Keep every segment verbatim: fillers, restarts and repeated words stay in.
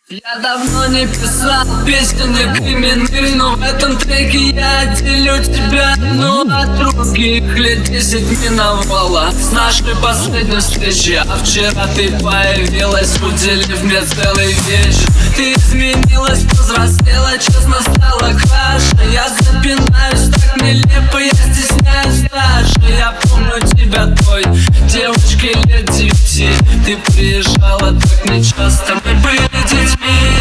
Я давно не писал песен не криминальных, но в этом треке я отделю тебя одну от других. Лет десять миновало с нашей последней встречи, а вчера ты появилась, уделив мне целый вечер. Ты изменилась, повзрослела, честно стала краше. Я запинаюсь так нелепо, я стесняюсь даже. Я помню тебя той девочкой лет девяти. Ты приезжала так нечасто, мы были детьми.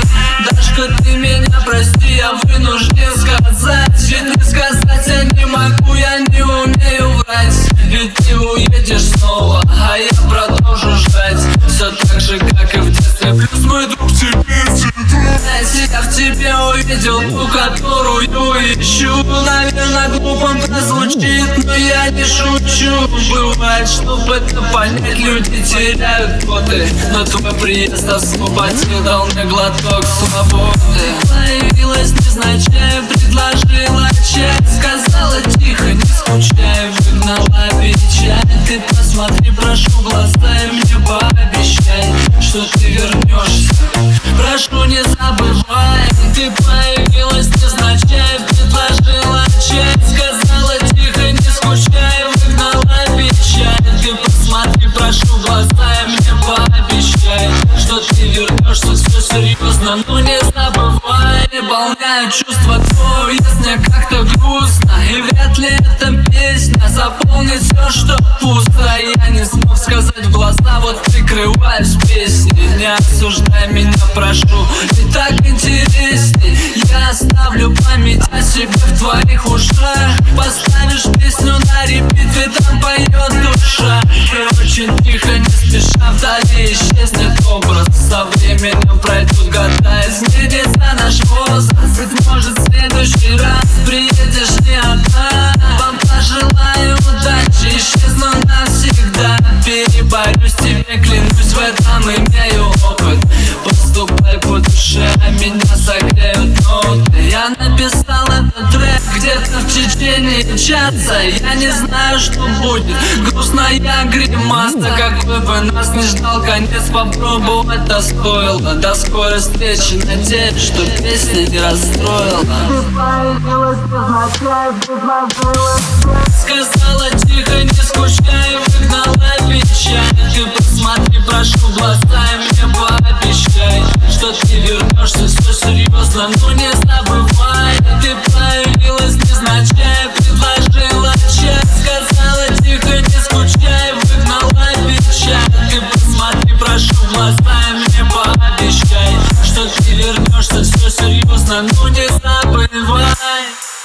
Дашка, ты меня прости, я вынужден сказать. Ведь не сказать я не могу, я не умею врать. Ведь ты уедешь снова, а я продолжу ждать. Все так же, как и в детстве, плюс мой друг тебе цветет. Я в тебе увидел ту, которую ищу. Наверное, глупо прозвучит, но я не шучу. Бывает, чтобы это понять, люди теряют годы, но твой приезд освободил, дал мне глоток свободы. Появилась невзначай, предложила чай, сказала тихо, не скучай, выгнала печаль. Ты посмотри, прошу, глазами мне пообещай, что ты вернешься. Прошу, не забывай. Ты появилась невзначай, предложила чай, сказала тихо, не скучай, выгнала печаль. Ты посмотри, прошу, глазами мне пообещай, что ты вернешься. Все серьезно, но не забывай. Наполняю чувства твои, мне как-то грустно, и вряд ли эта песня заполнит все, что пусто. Я не смог сказать в глаза, вот прикрываюсь песней. Не осуждай меня, прошу, ты так интересней. Я оставлю память о себе в твоих ушах. Поставишь песню на репит, ведь там поет душа. И очень тихо, не спеша, вдали исчезнет образ. Со временем пройдут года, изменится наш возраст. Быть может, в следующий раз приедешь не одна. Вам пожелаю удачи, исчезну навсегда. Переборюсь, тебе клянусь, в этом имею опыт. Поступай по душе, а меня согреют ноты. Я написал этот трек где-то в течение часа. Я не знаю, что будет, грустная гримаса. Какой бы нас не ждал конец, попробовать это стоило. До скорой встречи, надеюсь, что песня не расстроила. Ты появилась невзначай, предложила чай, сказала тихо, не скучай, выгнала печаль. Ты посмотри, прошу, глазами мне пообещай, что ты вернешься. Все серьезно, но не забывай. Ты появилась невзначай, предложила чай, сказала тихо, не скучай, выгнала печаль. Ты посмотри, прошу, глазами мне пообещай, что ты вернешься. Все серьезно, но не забывай.